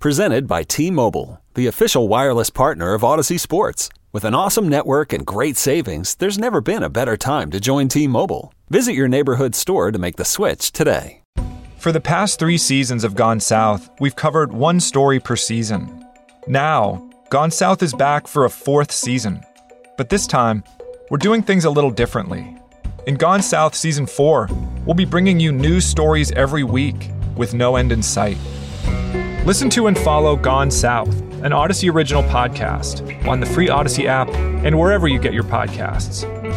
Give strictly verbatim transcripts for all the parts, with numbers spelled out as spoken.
Presented by T-Mobile, the official wireless partner of Odyssey Sports. With an awesome network and great savings, there's never been a better time to join T-Mobile. Visit your neighborhood store to make the switch today. For the past three seasons of Gone South, we've covered one story per season. Now, Gone South is back for a fourth season. But this time, we're doing things a little differently. In Gone South Season four, we'll be bringing you news stories every week with no end in sight. Listen to and follow Gone South, an Odyssey original podcast, on the free Odyssey app and wherever you get your podcasts.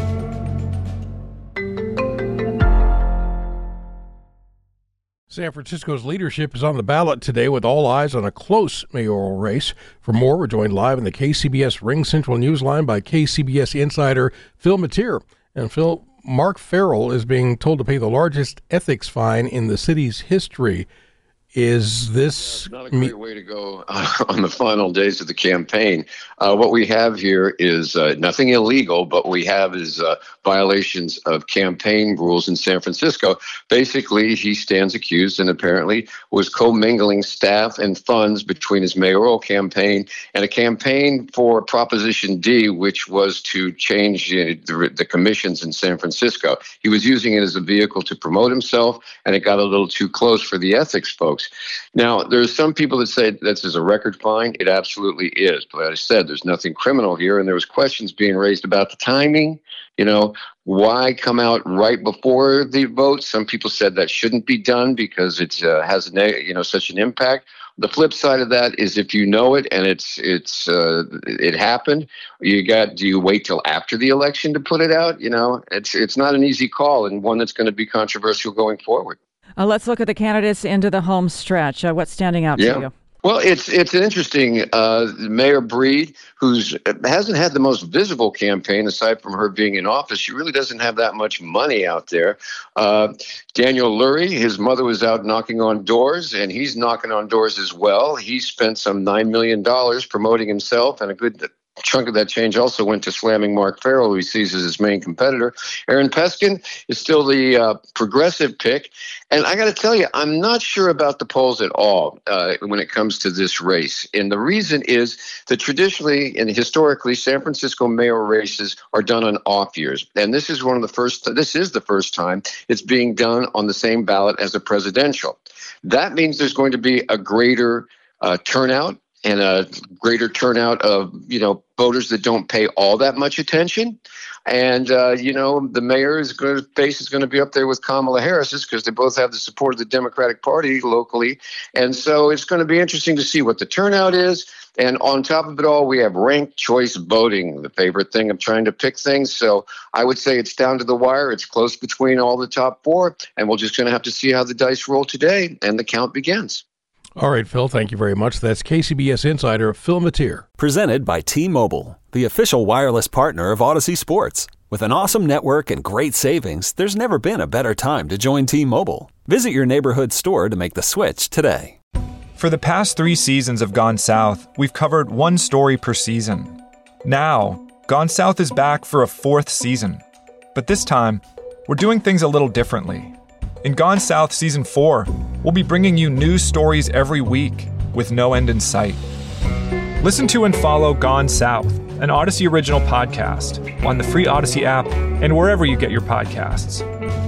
San Francisco's leadership is on the ballot today with all eyes on a close mayoral race. For more, we're joined live in the K C B S Ring Central Newsline by K C B S insider Phil Matier. And Phil, Mark Farrell is being told to pay the largest ethics fine in the city's history. Is this... Yeah, it's not a great way to go uh, on the final days of the campaign. Uh, what we have here is uh, nothing illegal, but we have is uh, violations of campaign rules in San Francisco. Basically, he stands accused and apparently was commingling staff and funds between his mayoral campaign and a campaign for Proposition D, which was to change uh, the, the commissions in San Francisco. He was using it as a vehicle to promote himself, and it got a little too close for the ethics folks. Now, there's some people that say this is a record fine. It absolutely is. But as I said, there's nothing criminal here. And there was questions being raised about the timing. You know, why come out right before the vote? Some people said that shouldn't be done because it uh, has a, you know, such an impact. The flip side of that is if you know it and it's it's uh, it happened, you got do you wait till after the election to put it out? You know, it's it's not an easy call and one that's going to be controversial going forward. Uh, let's look at the candidates into the home stretch. Uh, what's standing out yeah. to you? Well, it's it's interesting. Uh, Mayor Breed, who's hasn't had the most visible campaign aside from her being in office, she really doesn't have that much money out there. Uh, Daniel Lurie, his mother was out knocking on doors, and he's knocking on doors as well. He spent some nine million dollars promoting himself, and a good chunk of that change also went to slamming Mark Farrell, who he sees as his main competitor. Aaron Peskin is still the uh, progressive pick. And I got to tell you, I'm not sure about the polls at all uh, when it comes to this race. And the reason is that traditionally and historically, San Francisco mayoral races are done on off years. And this is one of the first, this is the first time it's being done on the same ballot as a presidential. That means there's going to be a greater uh, turnout and a greater turnout of, you know, voters that don't pay all that much attention. And, uh, you know, the mayor's face is going to be up there with Kamala Harris's because they both have the support of the Democratic Party locally. And so it's going to be interesting to see what the turnout is. And on top of it all, we have ranked choice voting, the favorite thing of trying to pick things. So I would say it's down to the wire. It's close between all the top four. And we're just going to have to see how the dice roll today and the count begins. All right, Phil, thank you very much. That's K C B S insider Phil Matier. Presented by T-Mobile, the official wireless partner of Odyssey Sports. With an awesome network and great savings, there's never been a better time to join T-Mobile. Visit your neighborhood store to make the switch today. For the past three seasons of Gone South, we've covered one story per season. Now, Gone South is back for a fourth season. But this time, we're doing things a little differently. In Gone South Season four, we'll be bringing you news stories every week with no end in sight. Listen to and follow Gone South, an Odyssey original podcast, on the free Odyssey app and wherever you get your podcasts.